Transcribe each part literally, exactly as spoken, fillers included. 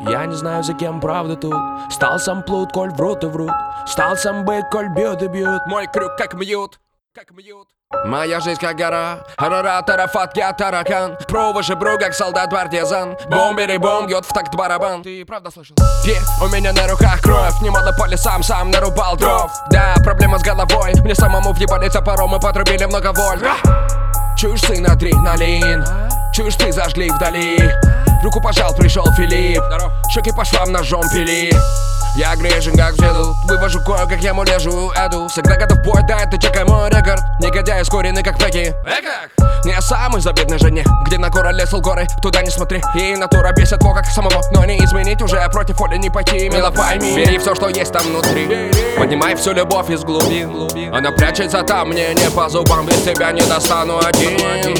Я не знаю, за кем правда тут. Стал сам плут, коль врут и врут. Стал сам бык, коль бьют и бьют. Мой крюк как мьют, как мьют. Моя жизнь как гора, Арарат, Арафат, я таракан. Про выше бру, как солдат-партизан. Бомбери-бом, бьет в такт барабан. Ты правда слышал? Е, у меня на руках кровь. Не модно поле, сам, сам нарубал дров. Да, проблема с головой. Мне самому въебали топором и подрубили много вольт. Чуешь, сын, адреналин. Чуешь, ты зажгли вдали. Руку пожал, пришел Филипп. Щеки по швам ножом пили. Я грешен, как в деду. Вывожу кое, как я муляжу эду. Всегда готов бой, да, это чекай мой рекорд. Негодяй ускоренный, как Пеки. Не самый забитный жене, где на кора лесл горы, туда не смотри. И натура бесит твой, как самого. Но не изменить уже, против воли не пойти. Мило пойми, бери все, что есть там внутри. Поднимай всю любовь из глубин. Она прячется там, мне не по зубам. Без тебя не достану один.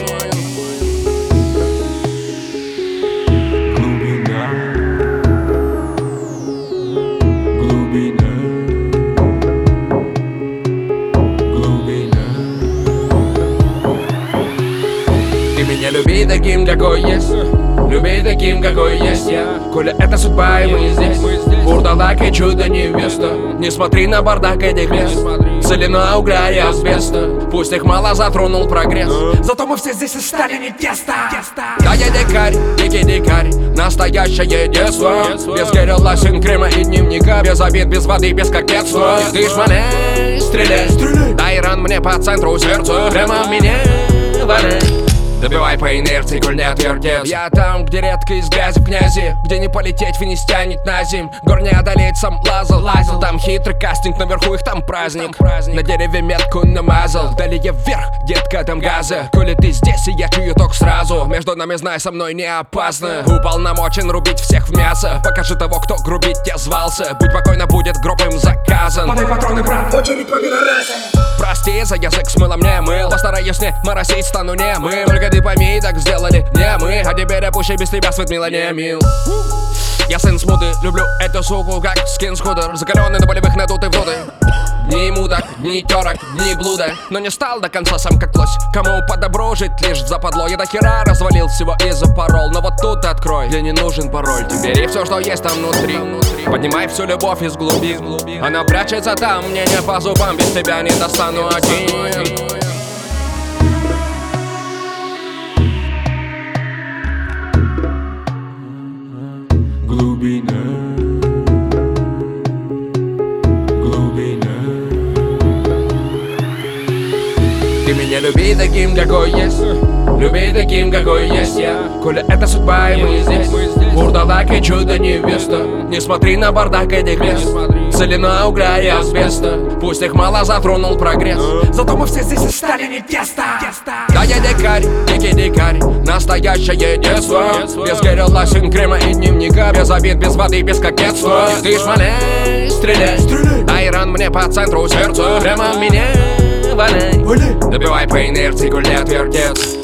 Меня люби таким, какой есть. Люби таким, какой есть я. Коли это судьба, и мы здесь. Бурдалак и чудо невеста. Не смотри на бардак этих мест. Солено угля и асбеста. Пусть их мало затронул прогресс. Зато мы все здесь и стали не тесто. Да я дикарь, дикий дикарь. Настоящее детство. Без Кирилла, сын Крыма и дневника. Без обид, без воды, без кокетства. Ты шмаляй, стреляй. Дай ран мне по центру сердца. Прямо в меня валяй. Добивай по инерции, коль не отвертец. Я там, где редко из грязи в князи. Где не полететь, вы не стянет на зим. Гор не одолеть, сам лазал, лазил. Там хитрый кастинг, наверху их там праздник, праздник. На дереве метку намазал. Далее вверх, детка, там газы. Коли ты здесь, и я чую ток сразу. Между нами, знай, со мной не опасно. Уполномочен рубить всех в мясо. Покажи того, кто грубить тебя звался. Будь покойно, будет гроб им заказан. Подай патроны, брат, очередь по генерации. Прости за язык с мылом не мыл. Постараюсь не моросить, стану немым. Только ты пойми, так сделали не мы. А теперь опущу без тебя свет мило не мил. Я сын смуты, люблю эту суку, как скин-скутер. Закаленный до болевых надутый в роды. Ни мудок, ни терок, ни блуда. Но не стал до конца сам как лось. Кому по добру жить лишь в западло. Я до хера развалил всего и запорол. Но вот тут открой, где не нужен пароль. Ты бери все, что есть там внутри. Поднимай всю любовь из глубин. Она прячется там, мне не по зубам. Без тебя не достану один. Глубина, глубина. Ты меня люби таким, какой есть. Люби таким, какой есть я. Коли это судьба, и мы здесь. Бурдалак и чудо невеста. Не смотри на бардак этих мест. Солено угля и асбеста. Пусть их мало затронул прогресс. Зато мы все здесь и стали не тесто. Да я дикарь, дикий дикарь. Настоящее детство. Без Кирилла, сын Крыма и дневника. Без обид, без воды, без кокетства. Ты шмаляй, стреляй. Дай ран мне по центру сердца. Прямо в меня валяй. Добивай по инерции, коль не отвертец.